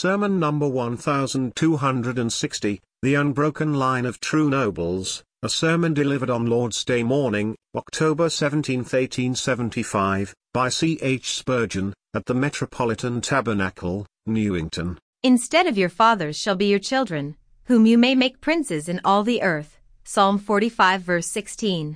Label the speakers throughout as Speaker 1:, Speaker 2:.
Speaker 1: Sermon number 1260, The Unbroken Line of True Nobles, a sermon delivered on Lord's Day morning, October 17, 1875, by C. H. Spurgeon, at the Metropolitan Tabernacle, Newington.
Speaker 2: Instead of your fathers shall be your children, whom you may make princes in all the earth. Psalm 45 verse 16.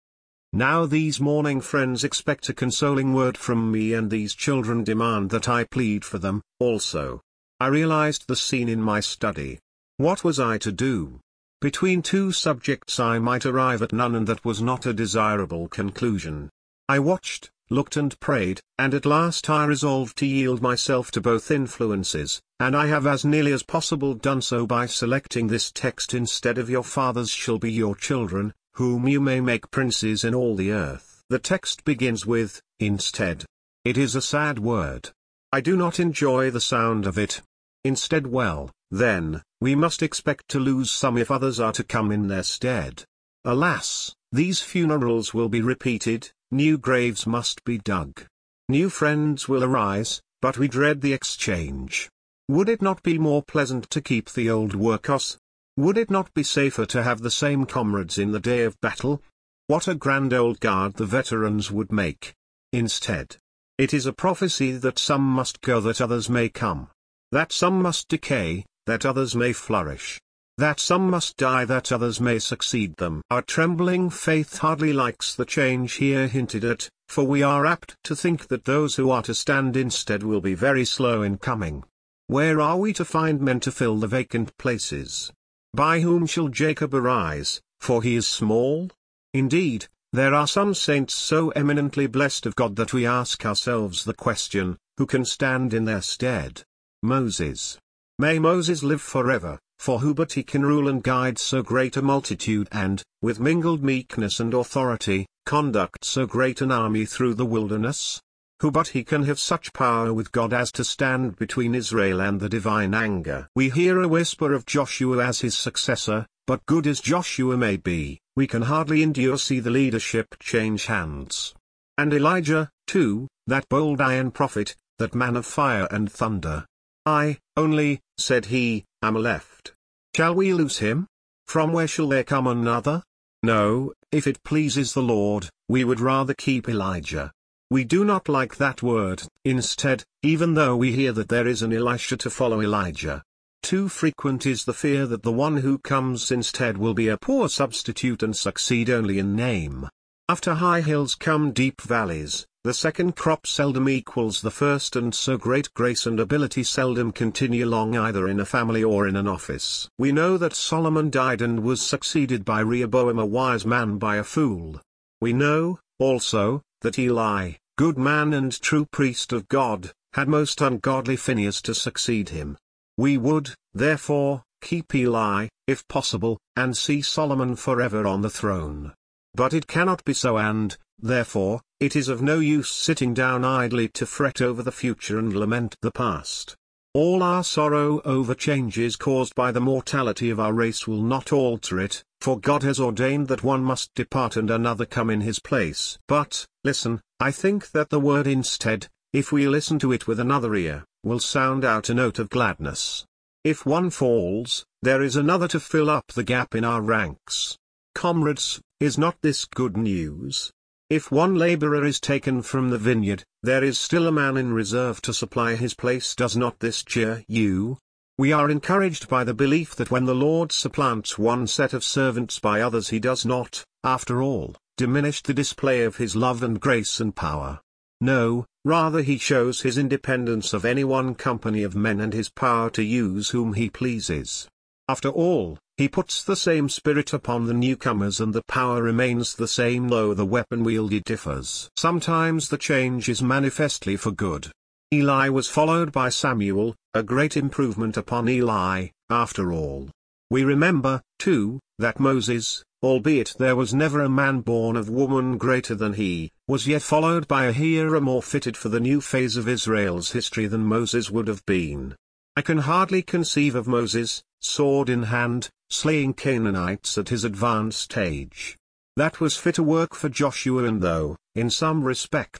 Speaker 1: Now these mourning friends expect a consoling word from me, and these children demand that I plead for them, also. I realized the scene in my study. What was I to do? Between two subjects I might arrive at none, and that was not a desirable conclusion. I watched, looked and prayed, and at last I resolved to yield myself to both influences, and I have as nearly as possible done so by selecting this text: instead of your fathers shall be your children, whom you may make princes in all the earth. The text begins with, instead. It is a sad word. I do not enjoy the sound of it. Instead, well, then, we must expect to lose some if others are to come in their stead. Alas, these funerals will be repeated, new graves must be dug. New friends will arise, but we dread the exchange. Would it not be more pleasant to keep the old workers? Would it not be safer to have the same comrades in the day of battle? What a grand old guard the veterans would make. Instead. It is a prophecy that some must go that others may come. That some must decay, that others may flourish. That some must die that others may succeed them. Our trembling faith hardly likes the change here hinted at, for we are apt to think that those who are to stand instead will be very slow in coming. Where are we to find men to fill the vacant places? By whom shall Jacob arise, for he is small? Indeed, there are some saints so eminently blessed of God that we ask ourselves the question, who can stand in their stead? Moses. May Moses live forever, for who but he can rule and guide so great a multitude and, with mingled meekness and authority, conduct so great an army through the wilderness? Who but he can have such power with God as to stand between Israel and the divine anger? We hear a whisper of Joshua as his successor, but good as Joshua may be, we can hardly endure see the leadership change hands. And Elijah, too, that bold iron prophet, that man of fire and thunder. I, only, said he, am left. Shall we lose him? From where shall there come another? No, if it pleases the Lord, we would rather keep Elijah. We do not like that word, instead, even though we hear that there is an Elisha to follow Elijah. Too frequent is the fear that the one who comes instead will be a poor substitute and succeed only in name. After high hills come deep valleys. The second crop seldom equals the first, and so great grace and ability seldom continue long either in a family or in an office. We know that Solomon died and was succeeded by Rehoboam, a wise man by a fool. We know, also, that Eli, good man and true priest of God, had most ungodly Phinehas to succeed him. We would, therefore, keep Eli, if possible, and see Solomon forever on the throne. But it cannot be so, and, therefore, it is of no use sitting down idly to fret over the future and lament the past. All our sorrow over changes caused by the mortality of our race will not alter it, for God has ordained that one must depart and another come in his place. But, listen, I think that the word instead, if we listen to it with another ear, will sound out a note of gladness. If one falls, there is another to fill up the gap in our ranks. Comrades, is not this good news? If one laborer is taken from the vineyard, there is still a man in reserve to supply his place. Does not this cheer you? We are encouraged by the belief that when the Lord supplants one set of servants by others, he does not, after all, diminish the display of his love and grace and power. No, rather he shows his independence of any one company of men and his power to use whom he pleases. After all, he puts the same spirit upon the newcomers and the power remains the same though the weapon wielded differs. Sometimes the change is manifestly for good. Eli was followed by Samuel, a great improvement upon Eli, after all. We remember, too, that Moses, albeit there was never a man born of woman greater than he, was yet followed by a hero more fitted for the new phase of Israel's history than Moses would have been. I can hardly conceive of Moses, sword in hand, slaying Canaanites at his advanced age. That was fitter work for Joshua, and though, in some respects,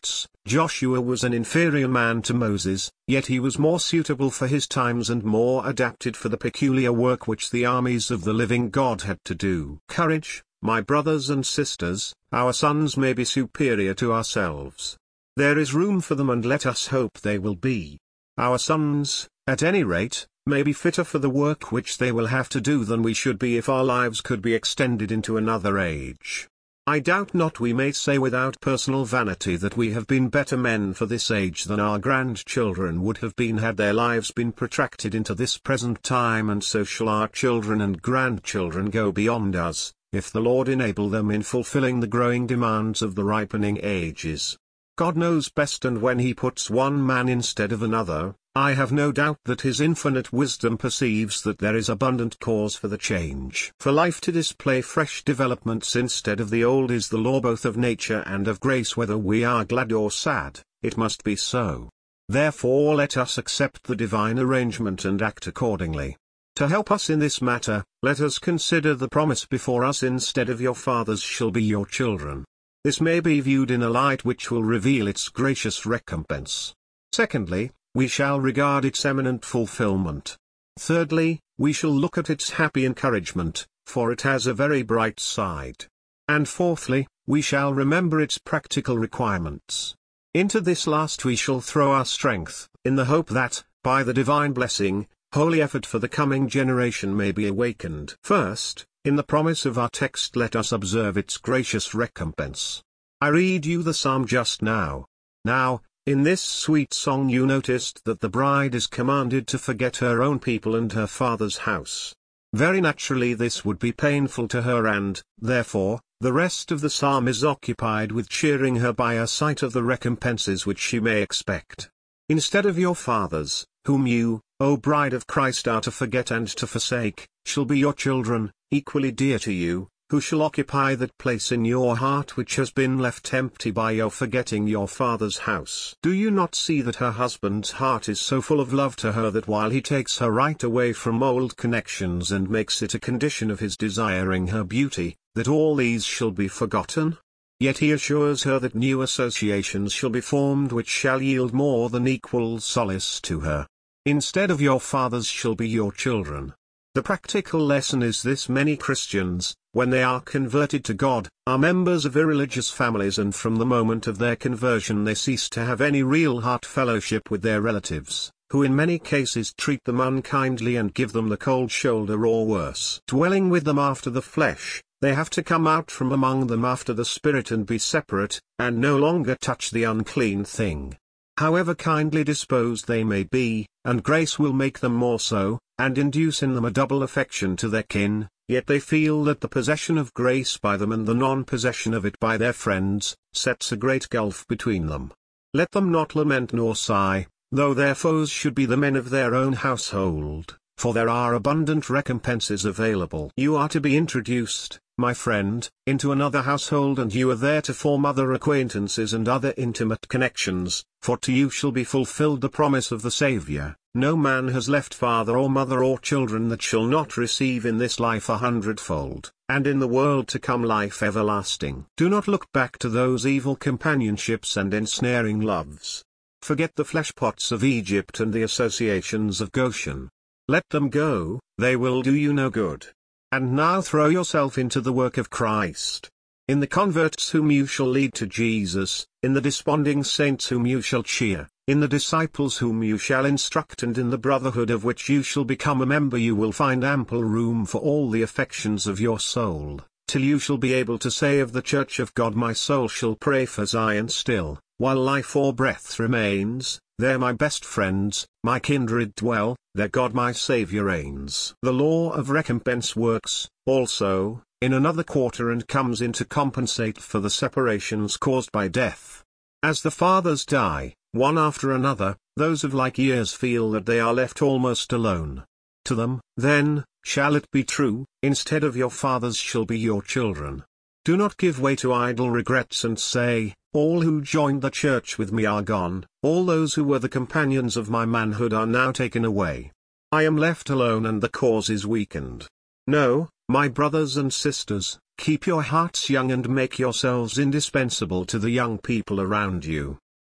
Speaker 1: Joshua was an inferior man to Moses, yet he was more suitable for his times and more adapted for the peculiar work which the armies of the living God had to do. Courage, my brothers and sisters, our sons may be superior to ourselves. There is room for them, and let us hope they will be. Our sons, at any rate, may be fitter for the work which they will have to do than we should be if our lives could be extended into another age. I doubt not we may say without personal vanity that we have been better men for this age than our grandchildren would have been had their lives been protracted into this present time, and so shall our children and grandchildren go beyond us, if the Lord enable them in fulfilling the growing demands of the ripening ages. God knows best, and when he puts one man instead of another, I have no doubt that his infinite wisdom perceives that there is abundant cause for the change. For life to display fresh developments instead of the old is the law both of nature and of grace. Whether we are glad or sad, it must be so. Therefore let us accept the divine arrangement and act accordingly. To help us in this matter, let us consider the promise before us: instead of your fathers shall be your children. This may be viewed in a light which will reveal its gracious recompense. Secondly, we shall regard its eminent fulfillment. Thirdly, we shall look at its happy encouragement, for it has a very bright side. And fourthly, we shall remember its practical requirements. Into this last we shall throw our strength, in the hope that, by the divine blessing, holy effort for the coming generation may be awakened. First, in the promise of our text let us observe its gracious recompense. I read you the psalm just now. Now, in this sweet song you noticed that the bride is commanded to forget her own people and her father's house. Very naturally this would be painful to her, and, therefore, the rest of the psalm is occupied with cheering her by a sight of the recompenses which she may expect. Instead of your fathers, whom you, O bride of Christ, are to forget and to forsake, shall be your children, equally dear to you, who shall occupy that place in your heart which has been left empty by your forgetting your father's house. Do you not see that her husband's heart is so full of love to her that while he takes her right away from old connections and makes it a condition of his desiring her beauty, that all these shall be forgotten? Yet he assures her that new associations shall be formed which shall yield more than equal solace to her. Instead of your fathers shall be your children. The practical lesson is this: many Christians, when they are converted to God, are members of irreligious families, and from the moment of their conversion they cease to have any real heart fellowship with their relatives, who in many cases treat them unkindly and give them the cold shoulder or worse. Dwelling with them after the flesh, they have to come out from among them after the spirit and be separate, and no longer touch the unclean thing. However kindly disposed they may be, and grace will make them more so, and induce in them a double affection to their kin, yet they feel that the possession of grace by them and the non-possession of it by their friends, sets a great gulf between them. Let them not lament nor sigh, though their foes should be the men of their own household, for there are abundant recompenses available. You are to be introduced, my friend, into another household, and you are there to form other acquaintances and other intimate connections, for to you shall be fulfilled the promise of the Saviour: no man has left father or mother or children that shall not receive in this life 100-fold, and in the world to come life everlasting. Do not look back to those evil companionships and ensnaring loves. Forget the fleshpots of Egypt and the associations of Goshen. Let them go, they will do you no good. And now throw yourself into the work of Christ. In the converts whom you shall lead to Jesus, in the desponding saints whom you shall cheer, in the disciples whom you shall instruct, and in the brotherhood of which you shall become a member, you will find ample room for all the affections of your soul, till you shall be able to say of the Church of God, my soul shall pray for Zion still, while life or breath remains. There my best friends, my kindred dwell, there God my Saviour reigns. The law of recompense works, also, in another quarter, and comes in to compensate for the separations caused by death. As the fathers die, one after another, those of like years feel that they are left almost alone. To them, then, shall it be true, instead of your fathers shall be your children. Do not give way to idle regrets and say, all who joined the church with me are gone, all those who were the companions of my manhood are now taken away. I am left alone and the cause is weakened. No, my brothers and sisters, keep your hearts young and make yourselves indispensable to the young people around you.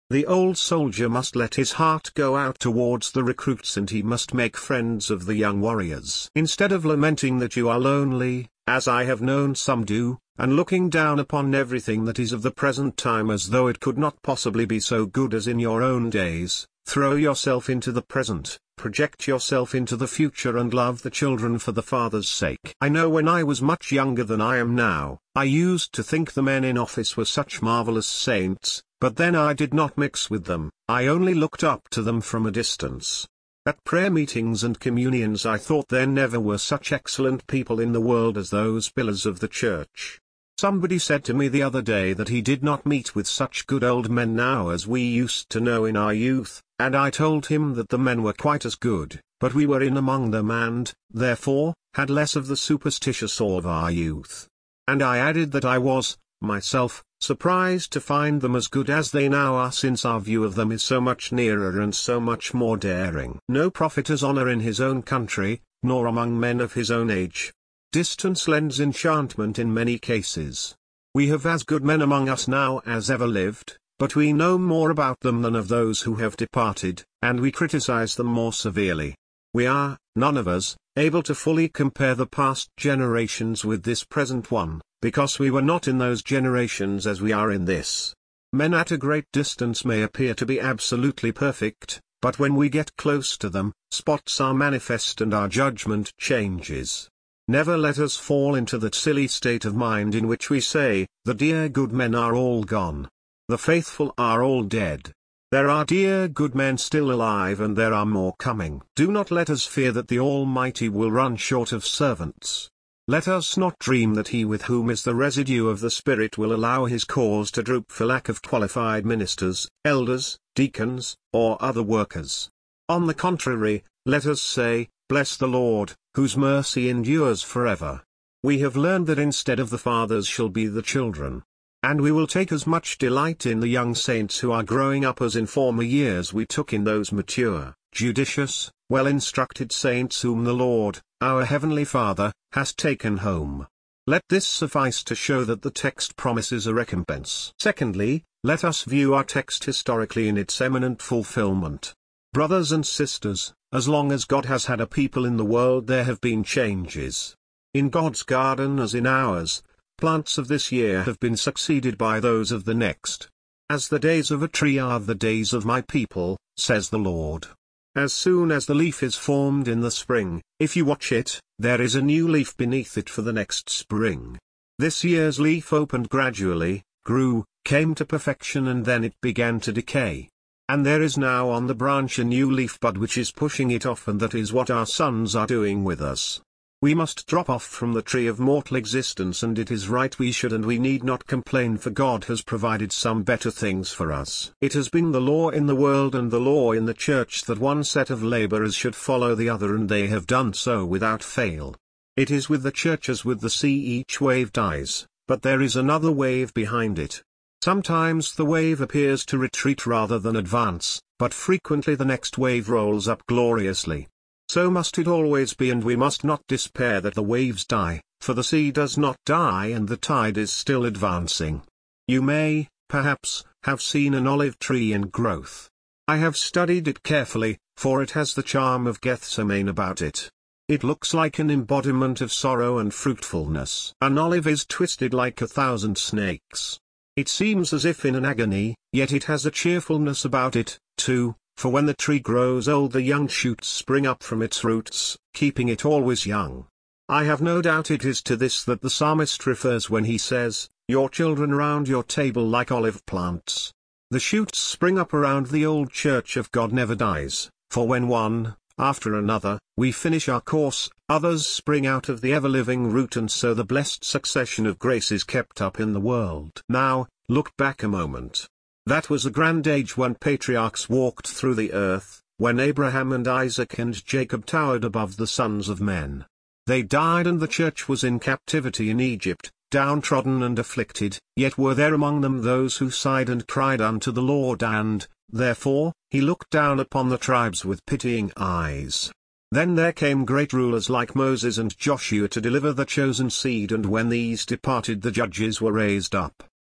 Speaker 1: The old soldier must let his heart go out towards the recruits, and he must make friends of the young warriors. Instead of lamenting that you are lonely, as I have known some do, and looking down upon everything that is of the present time as though it could not possibly be so good as in your own days, throw yourself into the present, project yourself into the future, and love the children for the Father's sake. I know when I was much younger than I am now, I used to think the men in office were such marvelous saints, but then I did not mix with them, I only looked up to them from a distance. At prayer meetings and communions I thought there never were such excellent people in the world as those pillars of the church. Somebody said to me the other day that he did not meet with such good old men now as we used to know in our youth, and I told him that the men were quite as good, but we were in among them and, therefore, had less of the superstitious awe of our youth. And I added that I was, myself, surprised to find them as good as they now are, since our view of them is so much nearer and so much more daring. No prophet has honor in his own country, nor among men of his own age. Distance lends enchantment in many cases. We have as good men among us now as ever lived, but we know more about them than of those who have departed, and we criticize them more severely. We are, none of us, able to fully compare the past generations with this present one, because we were not in those generations as we are in this. Men at a great distance may appear to be absolutely perfect, but when we get close to them, spots are manifest and our judgment changes. Never let us fall into that silly state of mind in which we say, the dear good men are all gone. The faithful are all dead. There are dear good men still alive, and there are more coming. Do not let us fear that the Almighty will run short of servants. Let us not dream that He with whom is the residue of the Spirit will allow His cause to droop for lack of qualified ministers, elders, deacons, or other workers. On the contrary, let us say, bless the Lord, whose mercy endures forever. We have learned that instead of the fathers shall be the children. And we will take as much delight in the young saints who are growing up as in former years we took in those mature, judicious, well-instructed saints whom the Lord, our Heavenly Father, has taken home. Let this suffice to show that the text promises a recompense. Secondly, let us view our text historically in its eminent fulfillment. Brothers and sisters, as long as God has had a people in the world there have been changes. In God's garden as in ours, plants of this year have been succeeded by those of the next. As the days of a tree are the days of my people, says the Lord. As soon as the leaf is formed in the spring, if you watch it, there is a new leaf beneath it for the next spring. This year's leaf opened gradually, grew, came to perfection, and then it began to decay. And there is now on the branch a new leaf bud which is pushing it off, and that is what our sons are doing with us. We must drop off from the tree of mortal existence, and it is right we should, and we need not complain, for God has provided some better things for us. It has been the law in the world and the law in the church that one set of laborers should follow the other, and they have done so without fail. It is with the church as with the sea, each wave dies, but there is another wave behind it. Sometimes the wave appears to retreat rather than advance, but frequently the next wave rolls up gloriously. So must it always be, and we must not despair that the waves die, for the sea does not die and the tide is still advancing. You may, perhaps, have seen an olive tree in growth. I have studied it carefully, for it has the charm of Gethsemane about it. It looks like an embodiment of sorrow and fruitfulness. An olive is twisted like 1,000 snakes. It seems as if in an agony, yet it has a cheerfulness about it, too. For when the tree grows old the young shoots spring up from its roots, keeping it always young. I have no doubt it is to this that the psalmist refers when he says, "Your children round your table like olive plants." The shoots spring up around the old church of God never dies, for when one, after another, we finish our course, others spring out of the ever-living root, and so the blessed succession of grace is kept up in the world. Now, look back a moment. That was a grand age when patriarchs walked through the earth, when Abraham and Isaac and Jacob towered above the sons of men. They died and the church was in captivity in Egypt, downtrodden and afflicted, yet were there among them those who sighed and cried unto the Lord, and, therefore, he looked down upon the tribes with pitying eyes. Then there came great rulers like Moses and Joshua to deliver the chosen seed, and when these departed the judges were raised up.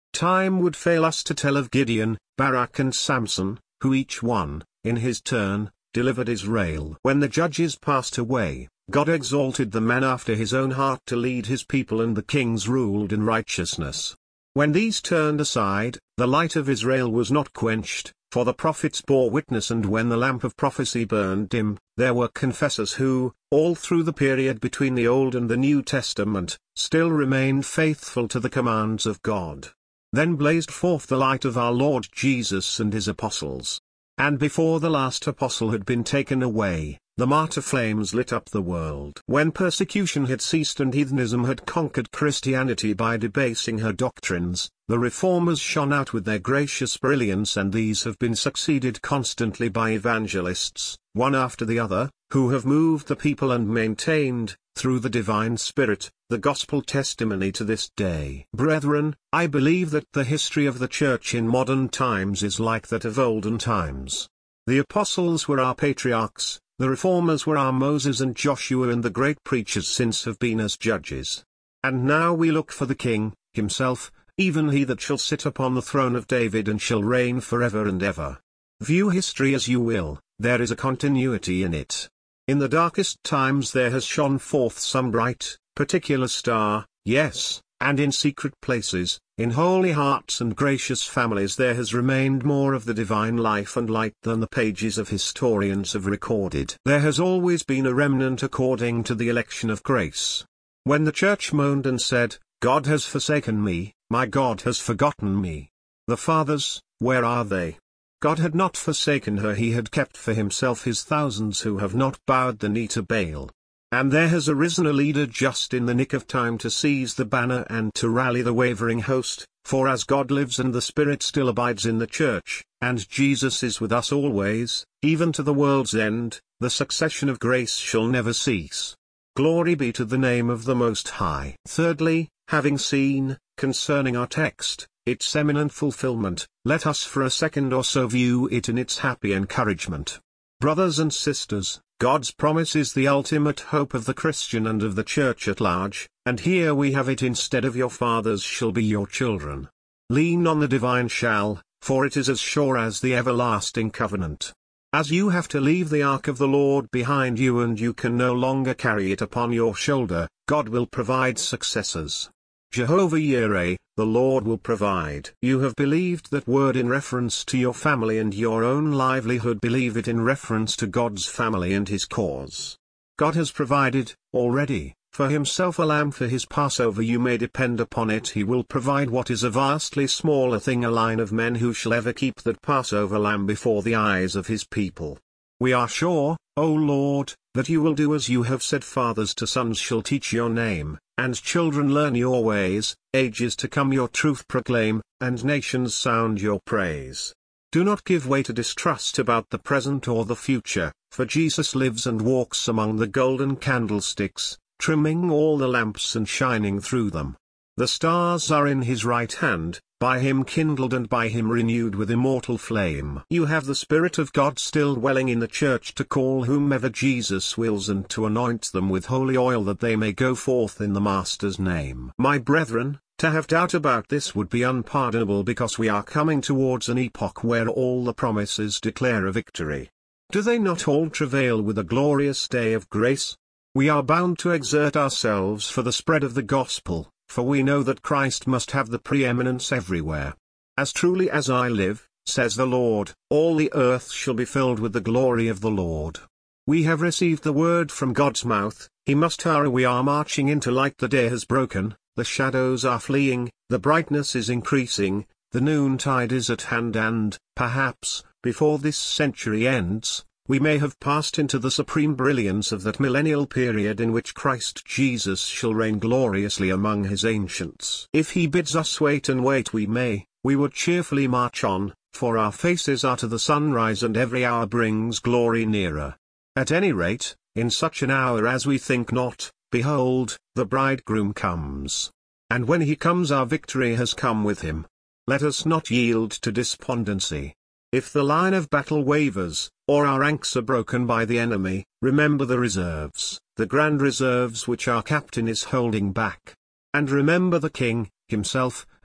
Speaker 1: Time would fail us to tell of Gideon, Barak and Samson, who each one, in his turn, delivered Israel. When the judges passed away, God exalted the man after his own heart to lead his people, and the kings ruled in righteousness. When these turned aside, the light of Israel was not quenched, for the prophets bore witness, and when the lamp of prophecy burned dim, there were confessors who, all through the period between the Old and the New Testament, still remained faithful to the commands of God. Then blazed forth the light of our Lord Jesus and his apostles. And before the last apostle had been taken away, the martyr flames lit up the world. When persecution had ceased and heathenism had conquered Christianity by debasing her doctrines, the reformers shone out with their gracious brilliance, and these have been succeeded constantly by evangelists, one after the other, who have moved the people and maintained, through the divine Spirit, the gospel testimony to this day. Brethren, I believe that the history of the Church in modern times is like that of olden times. The apostles were our patriarchs, the reformers were our Moses and Joshua, and the great preachers since have been as judges. And now we look for the King, himself, even he that shall sit upon the throne of David and shall reign forever and ever. View history as you will, there is a continuity in it. In the darkest times there has shone forth some bright, particular star, yes, and in secret places, in holy hearts and gracious families there has remained more of the divine life and light than the pages of historians have recorded. There has always been a remnant according to the election of grace. When the church moaned and said, "God has forsaken me, my God has forgotten me," the fathers, where are they? God had not forsaken her, he had kept for himself his thousands who have not bowed the knee to Baal. And there has arisen a leader just in the nick of time to seize the banner and to rally the wavering host, for as God lives and the Spirit still abides in the church, and Jesus is with us always, even to the world's end, the succession of grace shall never cease. Glory be to the name of the Most High. Thirdly, having seen, concerning our text, its eminent fulfillment, let us for a second or so view it in its happy encouragement. Brothers and sisters, God's promise is the ultimate hope of the Christian and of the church at large, and here we have it instead of your fathers shall be your children. Lean on the divine shall, for it is as sure as the everlasting covenant. As you have to leave the ark of the Lord behind you and you can no longer carry it upon your shoulder, God will provide successors. Jehovah Yireh, the Lord will provide. You have believed that word in reference to your family and your own livelihood. Believe it in reference to God's family and his cause. God has provided, already, for himself a lamb for his Passover. You may depend upon it. He will provide what is a vastly smaller thing, a line of men who shall ever keep that Passover lamb before the eyes of his people. We are sure, O Lord, that you will do as you have said. Fathers to sons shall teach your name, and children learn your ways. Ages to come your truth proclaim, and nations sound your praise. Do not give way to distrust about the present or the future, for Jesus lives and walks among the golden candlesticks, trimming all the lamps and shining through them. The stars are in his right hand, by him kindled and by him renewed with immortal flame. You have the Spirit of God still dwelling in the church to call whomever Jesus wills and to anoint them with holy oil that they may go forth in the Master's name. My brethren, to have doubt about this would be unpardonable, because we are coming towards an epoch where all the promises declare a victory. Do they not all travail with a glorious day of grace? We are bound to exert ourselves for the spread of the gospel, for we know that Christ must have the preeminence everywhere. As truly as I live, says the Lord, all the earth shall be filled with the glory of the Lord. We have received the word from God's mouth, he must hurry. We are marching into light. The day has broken, the shadows are fleeing, the brightness is increasing, the noontide is at hand, and, perhaps, before this century ends, we may have passed into the supreme brilliance of that millennial period in which Christ Jesus shall reign gloriously among his ancients. If he bids us wait and wait, we would cheerfully march on, for our faces are to the sunrise and every hour brings glory nearer. At any rate, in such an hour as we think not, behold, the bridegroom comes. And when he comes, our victory has come with him. Let us not yield to despondency. If the line of battle wavers, or our ranks are broken by the enemy, remember the reserves, the grand reserves which our captain is holding back. And remember the King, himself,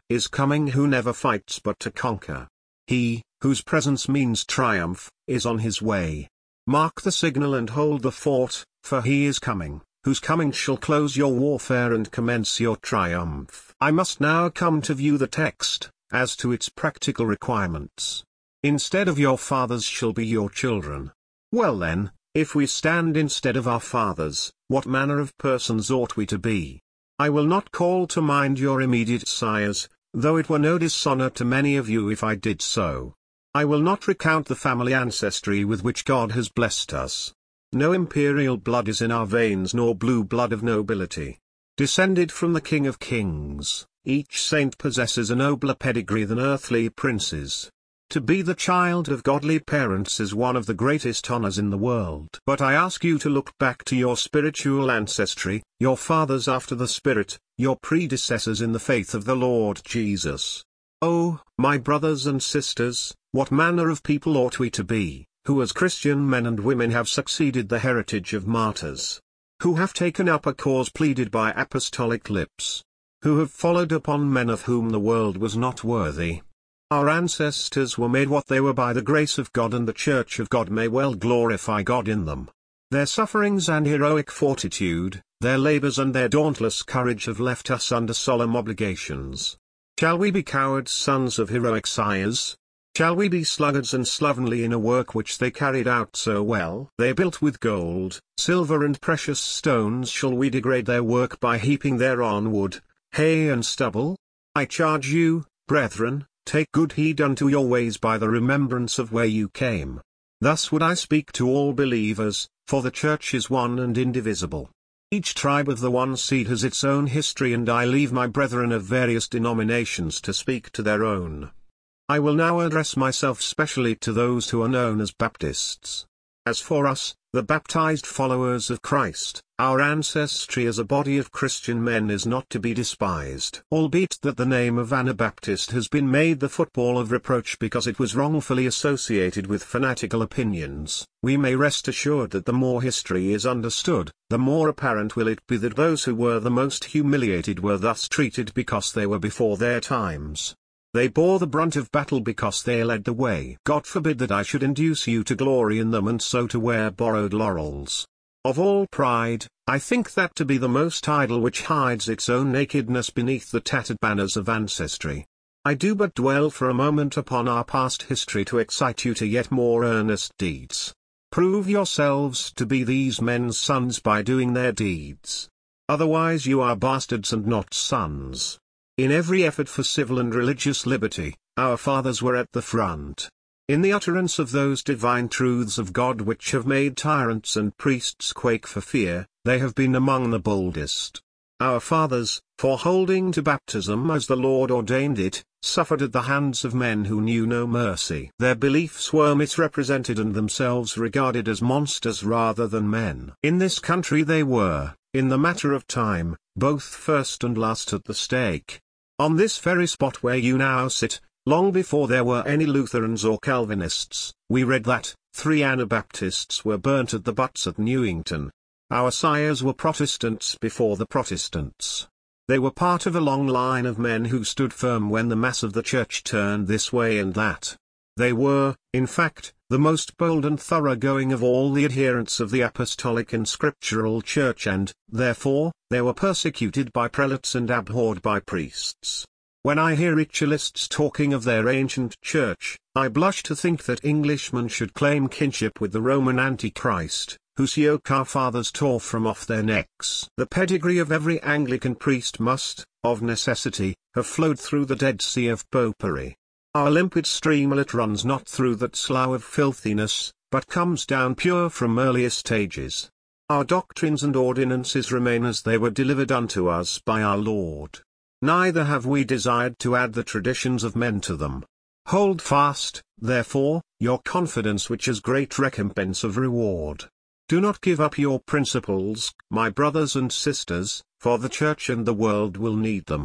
Speaker 1: is coming who never fights but to conquer. He, whose presence means triumph, is on his way. Mark the signal and hold the fort, for he is coming, whose coming shall close your warfare and commence your triumph. I must now come to view the text, as to its practical requirements. Instead of your fathers shall be your children. Well then, if we stand instead of our fathers, what manner of persons ought we to be? I will not call to mind your immediate sires, though it were no dishonor to many of you if I did so. I will not recount the family ancestry with which God has blessed us. No imperial blood is in our veins nor blue blood of nobility. Descended from the King of Kings, each saint possesses a nobler pedigree than earthly princes. To be the child of godly parents is one of the greatest honors in the world. But I ask you to look back to your spiritual ancestry, your fathers after the Spirit, your predecessors in the faith of the Lord Jesus. Oh, my brothers and sisters, what manner of people ought we to be, who as Christian men and women have succeeded the heritage of martyrs, who have taken up a cause pleaded by apostolic lips, who have followed upon men of whom the world was not worthy. Our ancestors were made what they were by the grace of God, and the Church of God may well glorify God in them. Their sufferings and heroic fortitude, their labors and their dauntless courage have left us under solemn obligations. Shall we be coward sons of heroic sires? Shall we be sluggards and slovenly in a work which they carried out so well? They built with gold, silver and precious stones. Shall we degrade their work by heaping thereon wood, hay and stubble? I charge you, brethren, take good heed unto your ways by the remembrance of where you came. Thus would I speak to all believers, for the church is one and indivisible. Each tribe of the one seed has its own history, and I leave my brethren of various denominations to speak to their own. I will now address myself specially to those who are known as Baptists. As for us, the baptized followers of Christ, our ancestry as a body of Christian men is not to be despised. Albeit that the name of Anabaptist has been made the football of reproach because it was wrongfully associated with fanatical opinions, we may rest assured that the more history is understood, the more apparent will it be that those who were the most humiliated were thus treated because they were before their times. They bore the brunt of battle because they led the way. God forbid that I should induce you to glory in them and so to wear borrowed laurels. Of all pride, I think that to be the most idle which hides its own nakedness beneath the tattered banners of ancestry. I do but dwell for a moment upon our past history to excite you to yet more earnest deeds. Prove yourselves to be these men's sons by doing their deeds. Otherwise you are bastards and not sons. In every effort for civil and religious liberty, our fathers were at the front. In the utterance of those divine truths of God which have made tyrants and priests quake for fear, they have been among the boldest. Our fathers, for holding to baptism as the Lord ordained it, suffered at the hands of men who knew no mercy. Their beliefs were misrepresented and themselves regarded as monsters rather than men. In this country they were, in the matter of time, both first and last at the stake. On this very spot where you now sit, long before there were any Lutherans or Calvinists, we read that 3 Anabaptists were burnt at the butts at Newington. Our sires were Protestants before the Protestants. They were part of a long line of men who stood firm when the mass of the church turned this way and that. They were, in fact, the most bold and thoroughgoing of all the adherents of the apostolic and scriptural church, and, therefore, they were persecuted by prelates and abhorred by priests. When I hear ritualists talking of their ancient church, I blush to think that Englishmen should claim kinship with the Roman Antichrist, whose yoke our fathers tore from off their necks. The pedigree of every Anglican priest must, of necessity, have flowed through the Dead Sea of Popery. Our limpid streamlet runs not through that slough of filthiness, but comes down pure from earliest ages. Our doctrines and ordinances remain as they were delivered unto us by our Lord. Neither have we desired to add the traditions of men to them. Hold fast, therefore, your confidence which has great recompense of reward. Do not give up your principles, my brothers and sisters, for the church and the world will need them.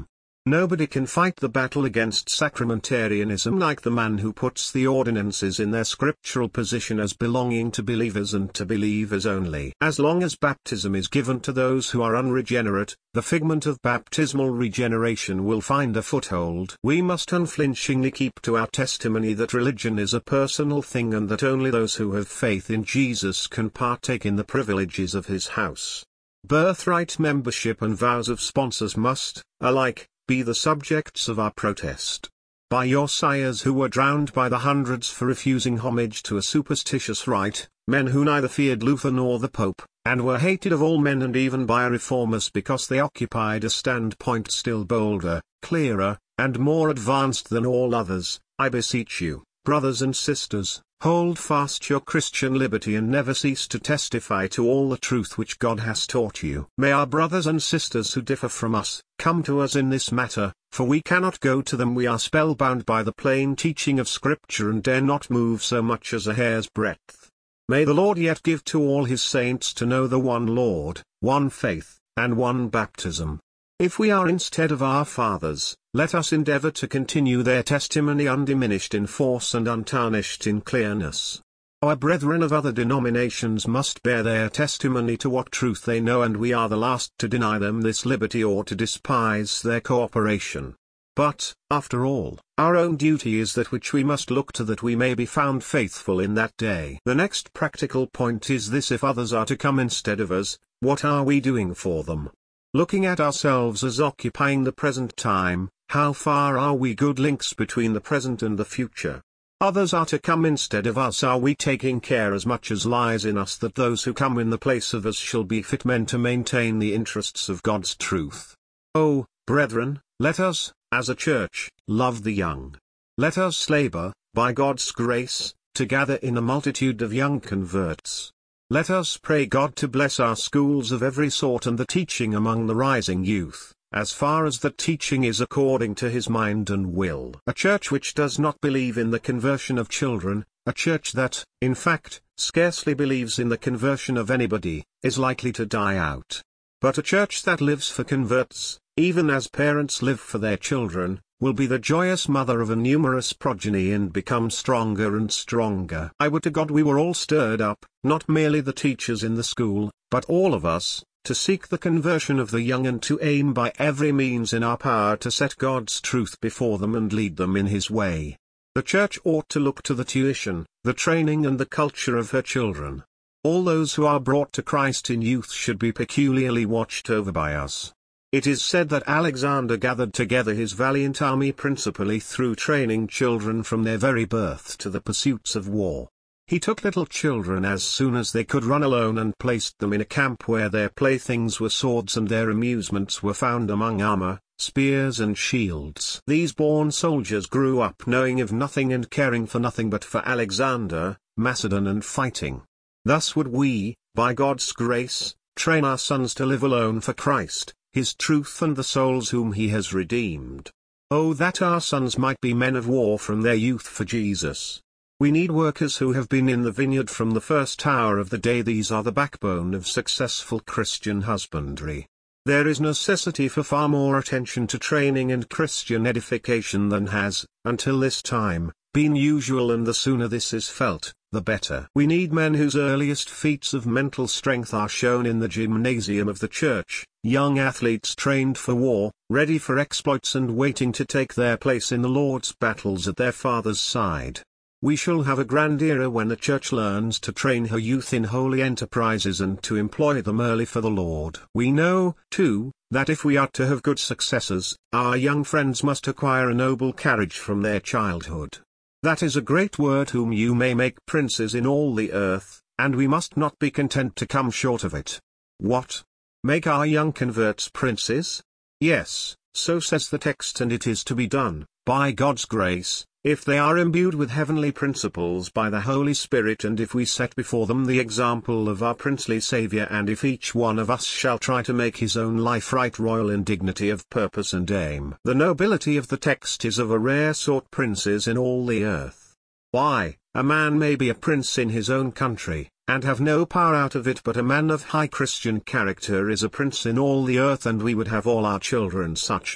Speaker 1: Nobody can fight the battle against sacramentarianism like the man who puts the ordinances in their scriptural position as belonging to believers and to believers only. As long as baptism is given to those who are unregenerate, the figment of baptismal regeneration will find a foothold. We must unflinchingly keep to our testimony that religion is a personal thing and that only those who have faith in Jesus can partake in the privileges of his house. Birthright membership and vows of sponsors must, alike, be the subjects of our protest. By your sires who were drowned by the hundreds for refusing homage to a superstitious rite, men who neither feared Luther nor the Pope, and were hated of all men and even by reformers because they occupied a standpoint still bolder, clearer, and more advanced than all others, I beseech you, brothers and sisters, hold fast your Christian liberty and never cease to testify to all the truth which God has taught you. May our brothers and sisters who differ from us, come to us in this matter, for we cannot go to them. We are spellbound by the plain teaching of Scripture and dare not move so much as a hair's breadth. May the Lord yet give to all his saints to know the one Lord, one faith, and one baptism. If we are instead of our fathers, let us endeavor to continue their testimony undiminished in force and untarnished in clearness. Our brethren of other denominations must bear their testimony to what truth they know, and we are the last to deny them this liberty or to despise their cooperation. But, after all, our own duty is that which we must look to, that we may be found faithful in that day. The next practical point is this: if others are to come instead of us, what are we doing for them? Looking at ourselves as occupying the present time, how far are we good links between the present and the future? Others are to come instead of us. Are we taking care as much as lies in us that those who come in the place of us shall be fit men to maintain the interests of God's truth? Oh, brethren, let us, as a church, love the young. Let us labor, by God's grace, to gather in a multitude of young converts. Let us pray God to bless our schools of every sort and the teaching among the rising youth, as far as that teaching is according to his mind and will. A church which does not believe in the conversion of children, a church that, in fact, scarcely believes in the conversion of anybody, is likely to die out. But a church that lives for converts, even as parents live for their children, will be the joyous mother of a numerous progeny and become stronger and stronger. I would to God we were all stirred up, not merely the teachers in the school, but all of us, to seek the conversion of the young and to aim by every means in our power to set God's truth before them and lead them in his way. The church ought to look to the tuition, the training and the culture of her children. All those who are brought to Christ in youth should be peculiarly watched over by us. It is said that Alexander gathered together his valiant army principally through training children from their very birth to the pursuits of war. He took little children as soon as they could run alone and placed them in a camp where their playthings were swords and their amusements were found among armor, spears and shields. These born soldiers grew up knowing of nothing and caring for nothing but for Alexander, Macedon and fighting. Thus would we, by God's grace, train our sons to live alone for Christ, his truth and the souls whom he has redeemed. Oh, that our sons might be men of war from their youth for Jesus. We need workers who have been in the vineyard from the first hour of the day. These are the backbone of successful Christian husbandry. There is necessity for far more attention to training and Christian edification than has, until this time, been usual, and the sooner this is felt, the better. We need men whose earliest feats of mental strength are shown in the gymnasium of the church, young athletes trained for war, ready for exploits and waiting to take their place in the Lord's battles at their Father's side. We shall have a grand era when the church learns to train her youth in holy enterprises and to employ them early for the Lord. We know, too, that if we are to have good successors, our young friends must acquire a noble carriage from their childhood. That is a great word, whom you may make princes in all the earth, and we must not be content to come short of it. What? Make our young converts princes? Yes, so says the text, and it is to be done, by God's grace, if they are imbued with heavenly principles by the Holy Spirit, and if we set before them the example of our princely Saviour, and if each one of us shall try to make his own life right royal in dignity of purpose and aim. The nobility of the text is of a rare sort: princes in all the earth. Why, a man may be a prince in his own country, and have no power out of it, but a man of high Christian character is a prince in all the earth, and we would have all our children such.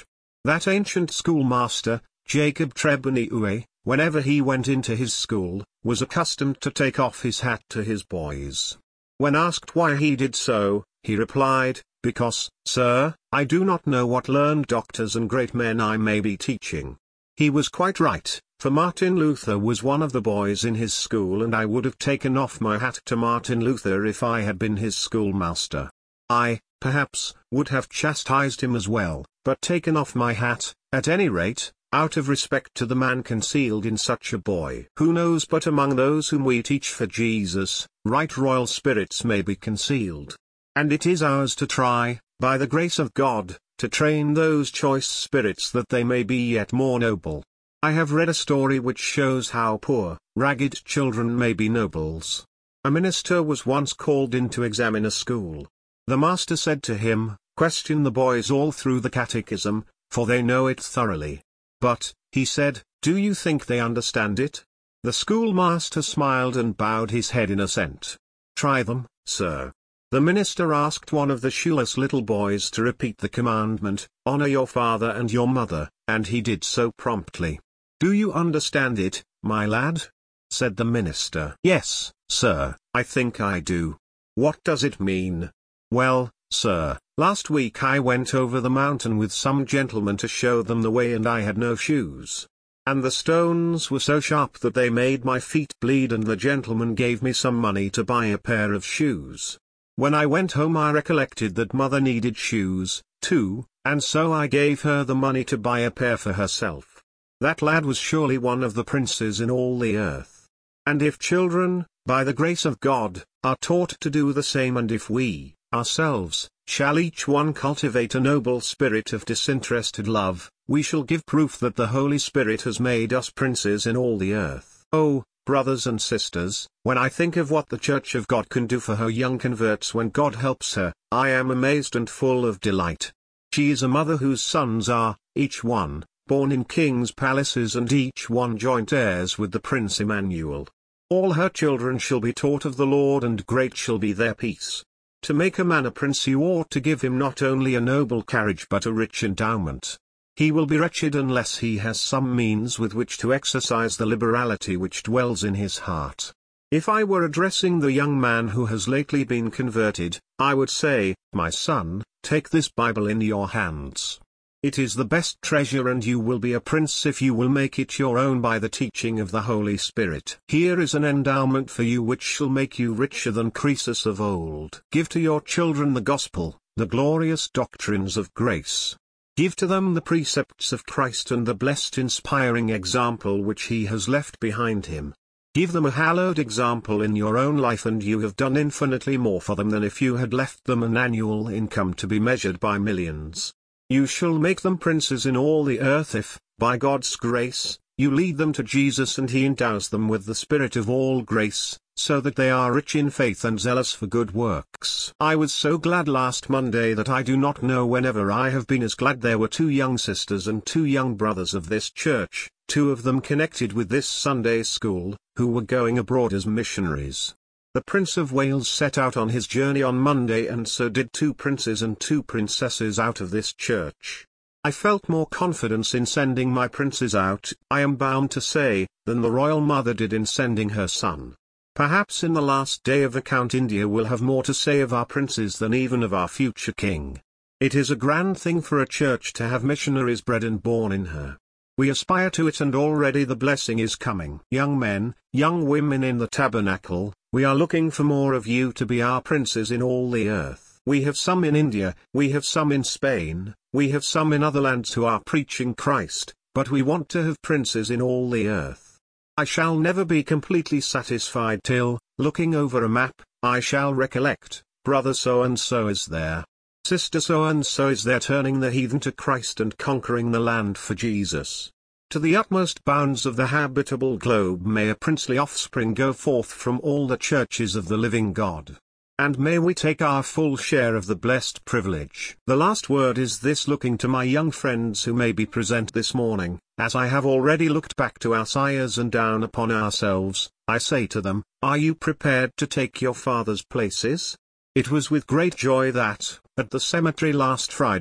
Speaker 1: That ancient schoolmaster, Jacob Treboniue, whenever he went into his school, was accustomed to take off his hat to his boys. When asked why he did so, he replied, "Because, sir, I do not know what learned doctors and great men I may be teaching." He was quite right, for Martin Luther was one of the boys in his school, and I would have taken off my hat to Martin Luther if I had been his schoolmaster. I, perhaps, would have chastised him as well, but taken off my hat, at any rate, out of respect to the man concealed in such a boy. Who knows but among those whom we teach for Jesus, right royal spirits may be concealed. And it is ours to try, by the grace of God, to train those choice spirits that they may be yet more noble. I have read a story which shows how poor, ragged children may be nobles. A minister was once called in to examine a school. The master said to him, "Question the boys all through the catechism, for they know it thoroughly." "But," he said, "do you think they understand it?" The schoolmaster smiled and bowed his head in assent. "Try them, sir." The minister asked one of the shoeless little boys to repeat the commandment, "Honor your father and your mother," and he did so promptly. "Do you understand it, my lad?" said the minister. "Yes, sir, I think I do." "What does it mean?" "Well, sir, last week I went over the mountain with some gentlemen to show them the way, and I had no shoes. And the stones were so sharp that they made my feet bleed, and the gentleman gave me some money to buy a pair of shoes. When I went home I recollected that mother needed shoes, too, and so I gave her the money to buy a pair for herself." That lad was surely one of the princes in all the earth. And if children, by the grace of God, are taught to do the same, and if we, ourselves, shall each one cultivate a noble spirit of disinterested love, we shall give proof that the Holy Spirit has made us princes in all the earth. Oh, brothers and sisters, when I think of what the Church of God can do for her young converts when God helps her, I am amazed and full of delight. She is a mother whose sons are, each one, born in kings' palaces, and each one joint heirs with the Prince Emmanuel. All her children shall be taught of the Lord, and great shall be their peace. To make a man a prince you ought to give him not only a noble carriage but a rich endowment. He will be wretched unless he has some means with which to exercise the liberality which dwells in his heart. If I were addressing the young man who has lately been converted, I would say, "My son, take this Bible in your hands. It is the best treasure, and you will be a prince if you will make it your own by the teaching of the Holy Spirit. Here is an endowment for you which shall make you richer than Croesus of old. Give to your children the gospel, the glorious doctrines of grace. Give to them the precepts of Christ and the blessed inspiring example which he has left behind him. Give them a hallowed example in your own life, and you have done infinitely more for them than if you had left them an annual income to be measured by millions. You shall make them princes in all the earth if, by God's grace, you lead them to Jesus and he endows them with the Spirit of all grace, so that they are rich in faith and zealous for good works. I was so glad last Monday that I do not know whenever I have been as glad. There were 2 young sisters and 2 young brothers of this church, 2 of them connected with this Sunday school, who were going abroad as missionaries. The Prince of Wales set out on his journey on Monday, and so did 2 princes and 2 princesses out of this church. I felt more confidence in sending my princes out, I am bound to say, than the royal mother did in sending her son. Perhaps in the last day of account India will have more to say of our princes than even of our future king. It is a grand thing for a church to have missionaries bred and born in her. We aspire to it, and already the blessing is coming. Young men, young women in the tabernacle, we are looking for more of you to be our princes in all the earth. We have some in India, we have some in Spain, we have some in other lands who are preaching Christ, but we want to have princes in all the earth. I shall never be completely satisfied till, looking over a map, I shall recollect, brother so-and-so is there. Sister so-and-so is there, turning the heathen to Christ and conquering the land for Jesus. To the utmost bounds of the habitable globe may a princely offspring go forth from all the churches of the living God. And may we take our full share of the blessed privilege. The last word is this: looking to my young friends who may be present this morning, as I have already looked back to our sires and down upon ourselves, I say to them, are you prepared to take your father's places? It was with great joy that, at the cemetery last Friday,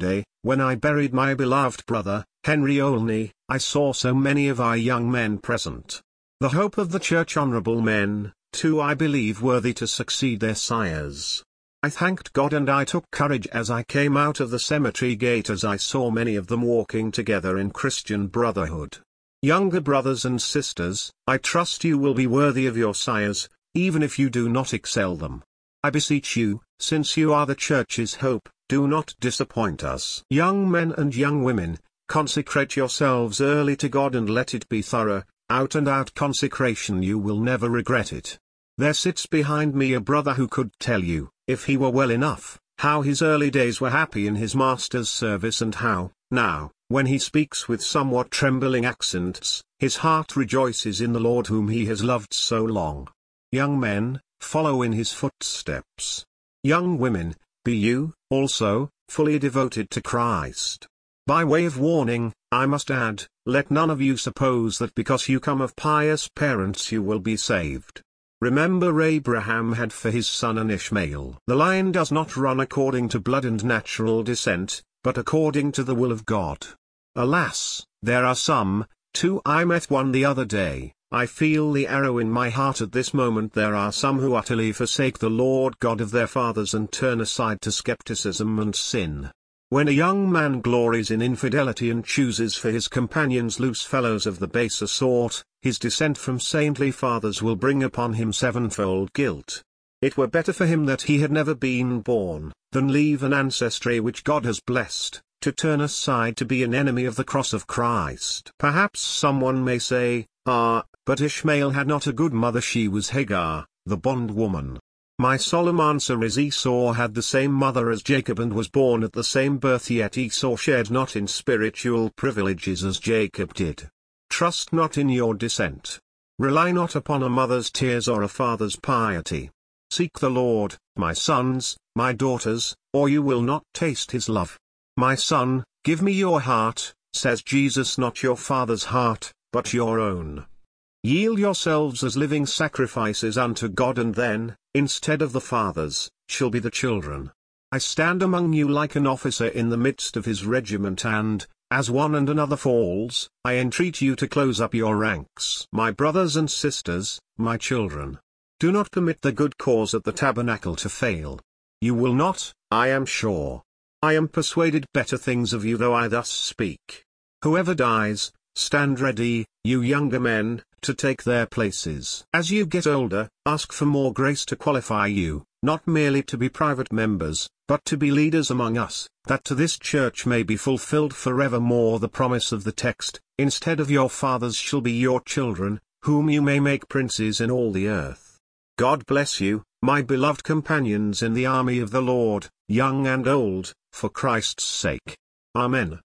Speaker 1: When I buried my beloved brother, Henry Olney, I saw so many of our young men present. The hope of the church, honorable men, too, I believe worthy to succeed their sires. I thanked God and I took courage as I came out of the cemetery gate, as I saw many of them walking together in Christian brotherhood. Younger brothers and sisters, I trust you will be worthy of your sires, even if you do not excel them. I beseech you, since you are the church's hope, do not disappoint us. Young men and young women, consecrate yourselves early to God and let it be thorough, out-and-out consecration. You will never regret it. There sits behind me a brother who could tell you, if he were well enough, how his early days were happy in his Master's service, and how, now, when he speaks with somewhat trembling accents, his heart rejoices in the Lord whom he has loved so long. Young men, follow in his footsteps. Young women, be you, also, fully devoted to Christ. By way of warning, I must add, let none of you suppose that because you come of pious parents you will be saved. Remember, Abraham had for his son an Ishmael. The line does not run according to blood and natural descent, but according to the will of God. Alas, there are some, too. I met one the other day. I feel the arrow in my heart at this moment. There are some who utterly forsake the Lord God of their fathers and turn aside to skepticism and sin. When a young man glories in infidelity and chooses for his companions loose fellows of the baser sort, his descent from saintly fathers will bring upon him sevenfold guilt. It were better for him that he had never been born, than leave an ancestry which God has blessed, to turn aside to be an enemy of the cross of Christ. Perhaps someone may say, but Ishmael had not a good mother. She was Hagar, the bondwoman. My solemn answer is, Esau had the same mother as Jacob and was born at the same birth, yet Esau shared not in spiritual privileges as Jacob did. Trust not in your descent. Rely not upon a mother's tears or a father's piety. Seek the Lord, my sons, my daughters, or you will not taste his love. My son, give me your heart, says Jesus, not your father's heart, but your own. Yield yourselves as living sacrifices unto God, and then, instead of the fathers, shall be the children. I stand among you like an officer in the midst of his regiment, and, as one and another falls, I entreat you to close up your ranks. My brothers and sisters, my children, do not permit the good cause at the tabernacle to fail. You will not, I am sure. I am persuaded better things of you, though I thus speak. Whoever dies, stand ready, you younger men, to take their places. As you get older, ask for more grace to qualify you, not merely to be private members, but to be leaders among us, that to this church may be fulfilled forevermore the promise of the text, instead of your fathers shall be your children, whom you may make princes in all the earth. God bless you, my beloved companions in the army of the Lord, young and old, for Christ's sake. Amen.